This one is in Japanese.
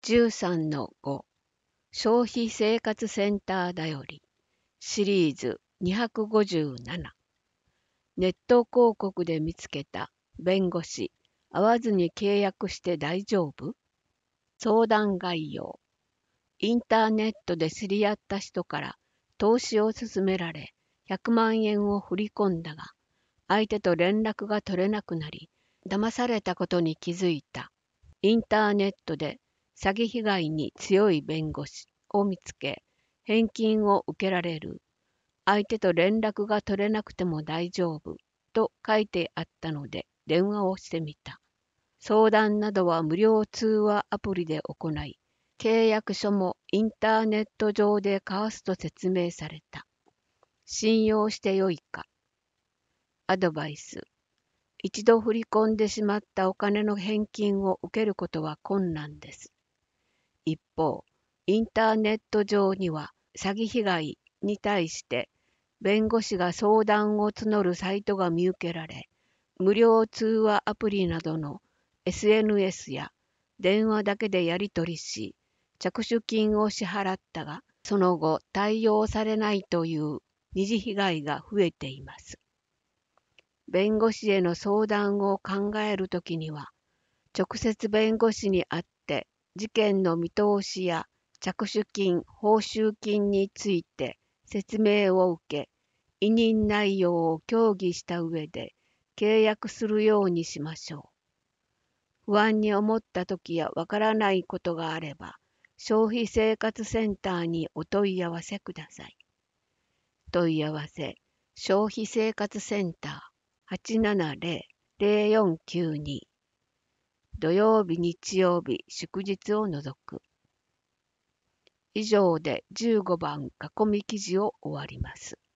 13-5 消費生活センターだよりシリーズ257ネット広告で見つけた弁護士会わずに契約して大丈夫？相談概要。インターネットで知り合った人から投資を勧められ100万円を振り込んだが相手と連絡が取れなくなり騙されたことに気づいた。インターネットで詐欺被害に強い弁護士を見つけ返金を受けられる。相手と連絡が取れなくても大丈夫と書いてあったので電話をしてみた。相談などは無料通話アプリで行い、契約書もインターネット上で交わすと説明された。信用してよいか。アドバイス。一度振り込んでしまったお金の返金を受けることは困難です。一方、インターネット上には詐欺被害に対して弁護士が相談を募るサイトが見受けられ、無料通話アプリなどの SNS や電話だけでやり取りし、着手金を支払ったが、その後対応されないという二次被害が増えています。弁護士への相談を考えるときには、直接弁護士に会って事件の見通しや着手金、報酬金について説明を受け、委任内容を協議した上で契約するようにしましょう。不安に思ったときやわからないことがあれば、消費生活センターにお問い合わせください。問い合わせ、消費生活センター 870-0492 土曜日、日曜日、祝日を除く。以上で15番囲み記事を終わります。